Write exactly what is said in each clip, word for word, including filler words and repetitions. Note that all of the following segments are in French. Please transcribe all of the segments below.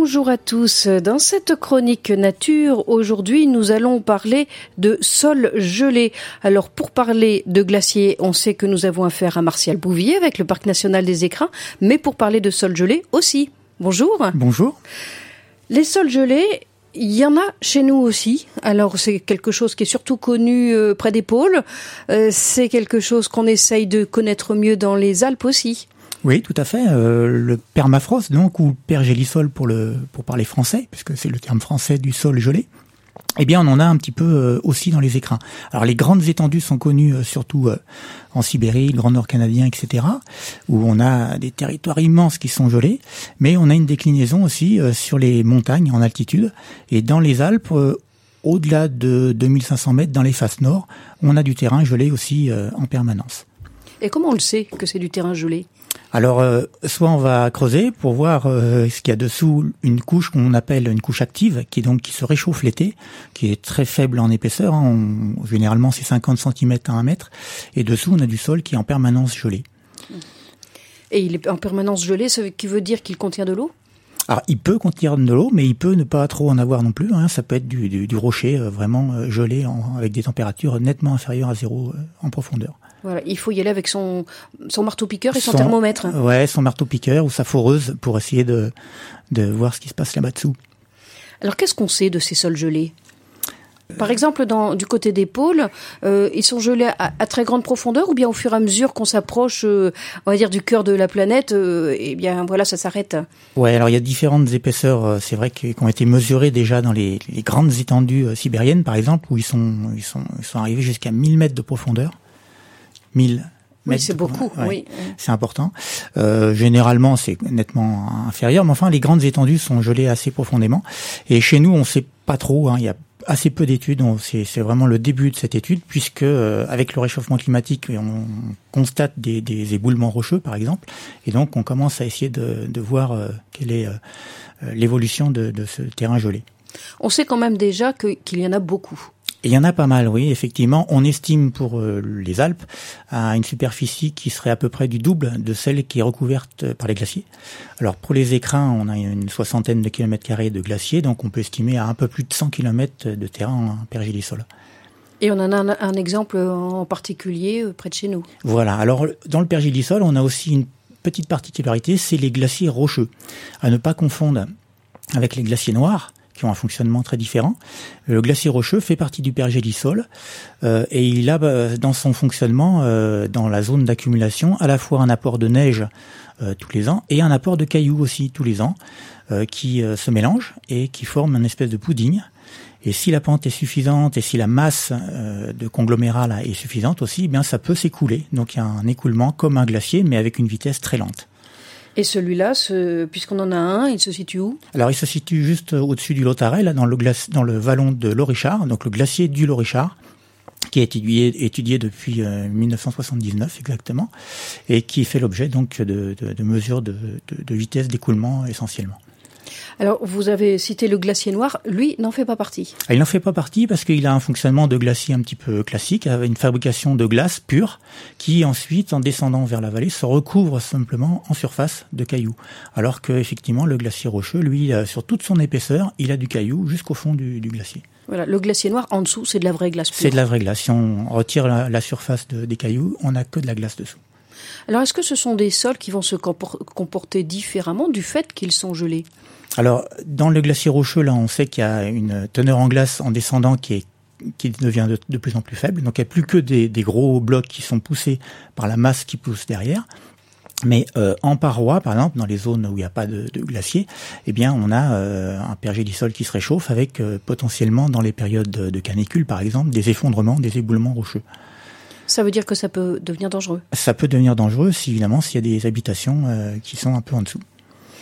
Bonjour à tous. Dans cette chronique nature, aujourd'hui, nous allons parler de sols gelés. Alors, pour parler de glaciers, on sait que nous avons affaire à Martial Bouvier avec le Parc national des Écrins, mais pour parler de sols gelés aussi. Bonjour. Bonjour. Les sols gelés, il y en a chez nous aussi. Alors, c'est quelque chose qui est surtout connu euh, près des pôles. Euh, c'est quelque chose qu'on essaye de connaître mieux dans les Alpes aussi. Oui, tout à fait. Euh, le permafrost, donc, ou pergélisol pour le pour parler français, puisque c'est le terme français du sol gelé. Eh bien, on en a un petit peu euh, aussi dans les écrins. Alors, les grandes étendues sont connues euh, surtout euh, en Sibérie, le Grand Nord canadien, et cetera, où on a des territoires immenses qui sont gelés. Mais on a une déclinaison aussi euh, sur les montagnes en altitude. Et dans les Alpes, euh, au-delà de deux mille cinq cents mètres, dans les faces nord, on a du terrain gelé aussi euh, en permanence. Et comment on le sait que c'est du terrain gelé ? Alors, euh, soit on va creuser pour voir euh, ce qu'il y a dessous, une couche qu'on appelle une couche active, qui est donc qui se réchauffe l'été, qui est très faible en épaisseur. Hein, on, généralement, c'est cinquante centimètres à un mètre. Et dessous, on a du sol qui est en permanence gelé. Et il est en permanence gelé, ce qui veut dire qu'il contient de l'eau ? Alors, il peut contenir de l'eau, mais il peut ne pas trop en avoir non plus. Hein. Ça peut être du, du, du rocher euh, vraiment euh, gelé en, avec des températures nettement inférieures à zéro euh, en profondeur. Voilà, il faut y aller avec son, son marteau-piqueur et son, son thermomètre. Ouais, son marteau-piqueur ou sa foreuse pour essayer de, de voir ce qui se passe là-bas dessous. Alors, qu'est-ce qu'on sait de ces sols gelés ? Par exemple, dans, du côté des pôles, euh, ils sont gelés à, à très grande profondeur ou bien au fur et à mesure qu'on s'approche, euh, on va dire, du cœur de la planète, euh, eh bien, voilà, ça s'arrête. Ouais, alors il y a différentes épaisseurs, euh, c'est vrai, qui, qui ont été mesurées déjà dans les, les grandes étendues euh, sibériennes, par exemple, où ils sont, ils sont, ils sont arrivés jusqu'à mille mètres de profondeur. mille Oui, c'est beaucoup, ouais, oui. C'est important. Euh, généralement, c'est nettement inférieur, mais enfin, les grandes étendues sont gelées assez profondément. Et chez nous, on sait pas trop, hein, il y a assez peu d'études, c'est, c'est vraiment le début de cette étude, puisque euh, avec le réchauffement climatique, on constate des, des éboulements rocheux, par exemple, et donc on commence à essayer de, de voir euh, quelle est euh, l'évolution de, de ce terrain gelé. On sait quand même déjà que, qu'il y en a beaucoup. Et il y en a pas mal, oui, effectivement. On estime pour euh, les Alpes à une superficie qui serait à peu près du double de celle qui est recouverte par les glaciers. Alors pour les écrins, on a une soixantaine de kilomètres carrés de glaciers, donc on peut estimer à un peu plus de cent kilomètres de terrain en pergélisol. Et on en a un, un exemple en particulier près de chez nous. Voilà. Alors dans le pergélisol, on a aussi une petite particularité, c'est les glaciers rocheux. À ne pas confondre avec les glaciers noirs, qui ont un fonctionnement très différent. Le glacier rocheux fait partie du pergélisol euh, et il a euh, dans son fonctionnement, euh, dans la zone d'accumulation, à la fois un apport de neige euh, tous les ans et un apport de cailloux aussi tous les ans euh, qui euh, se mélangent et qui forment une espèce de pudding. Et si la pente est suffisante et si la masse euh, de conglomérat là est suffisante aussi, eh bien ça peut s'écouler. Donc il y a un écoulement comme un glacier mais avec une vitesse très lente. Et celui-là, ce, puisqu'on en a un, il se situe où ? Alors, il se situe juste au-dessus du Lautaret, là, dans le, glace, dans le vallon de Lorichard, donc le glacier du Lorichard, qui est étudié, étudié depuis euh, dix-neuf cent soixante-dix-neuf exactement, et qui fait l'objet donc de, de, de mesures de, de, de vitesse d'écoulement essentiellement. Alors, vous avez cité le glacier noir, lui n'en fait pas partie. Il n'en fait pas partie parce qu'il a un fonctionnement de glacier un petit peu classique, avec une fabrication de glace pure, qui ensuite, en descendant vers la vallée, se recouvre simplement en surface de cailloux. Alors que, effectivement, le glacier rocheux, lui, sur toute son épaisseur, il a du caillou jusqu'au fond du, du glacier. Voilà, le glacier noir, en dessous, c'est de la vraie glace pure. C'est de la vraie glace. Si on retire la, la surface de, des cailloux, on n'a que de la glace dessous. Alors, est-ce que ce sont des sols qui vont se comporter différemment du fait qu'ils sont gelés ? Alors, dans le glacier rocheux, là, on sait qu'il y a une teneur en glace en descendant qui est qui devient de, de plus en plus faible. Donc, il n'y a plus que des, des gros blocs qui sont poussés par la masse qui pousse derrière. Mais euh, en paroi, par exemple, dans les zones où il n'y a pas de, de glacier, eh bien, on a euh, un pergélisol qui se réchauffe avec euh, potentiellement, dans les périodes de, de canicule, par exemple, des effondrements, des éboulements rocheux. Ça veut dire que ça peut devenir dangereux ? Ça peut devenir dangereux, si, évidemment, s'il y a des habitations euh, qui sont un peu en dessous.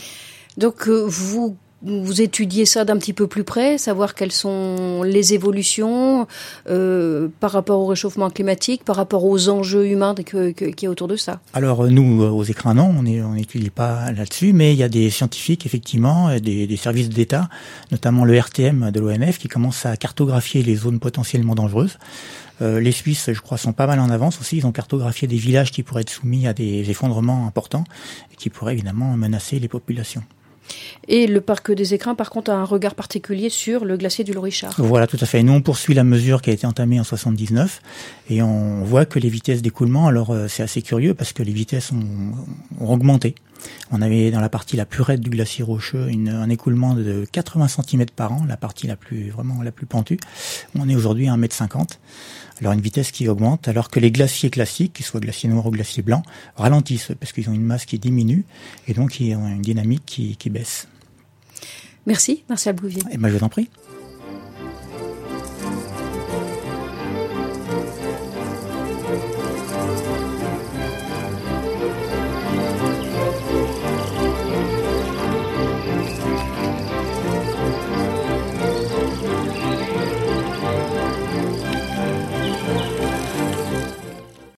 Donc, euh, vous, vous étudiez ça d'un petit peu plus près, savoir quelles sont les évolutions euh, par rapport au réchauffement climatique, par rapport aux enjeux humains que, que, qu'il y a autour de ça. Alors, nous, aux écrins, non, on est, on n'étudie pas là-dessus, mais il y a des scientifiques, effectivement, des, des services d'État, notamment le R T M de l'O N F, qui commencent à cartographier les zones potentiellement dangereuses. Euh, les Suisses, je crois, sont pas mal en avance aussi. Ils ont cartographié des villages qui pourraient être soumis à des effondrements importants et qui pourraient évidemment menacer les populations. Et le parc des Écrins, par contre, a un regard particulier sur le glacier du Lorichard. Voilà, tout à fait. Nous, on poursuit la mesure qui a été entamée en soixante-dix-neuf et on voit que les vitesses d'écoulement, alors euh, c'est assez curieux parce que les vitesses ont, ont augmenté. On avait dans la partie la plus raide du glacier rocheux une, un écoulement de quatre-vingts centimètres par an, la partie la plus vraiment la plus pentue. On est aujourd'hui à un mètre cinquante. Alors une vitesse qui augmente, alors que les glaciers classiques, qu'ils soient glaciers noirs ou glaciers blancs, ralentissent parce qu'ils ont une masse qui diminue et donc ils ont une dynamique qui, qui baisse. Merci, Martial Bouvier. Et ben, je vous en prie.